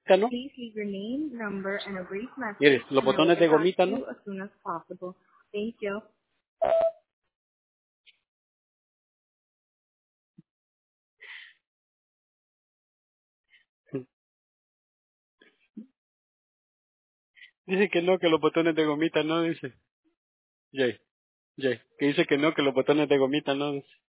¿no? Please leave your name, number, and a brief message. Mire, los and I will botones de get back gomita, to ¿no? you as soon as possible. Thank you. Dice que no, que los botones de gomita no, dice. Jay, que dice que no, que los botones de gomita no, dice.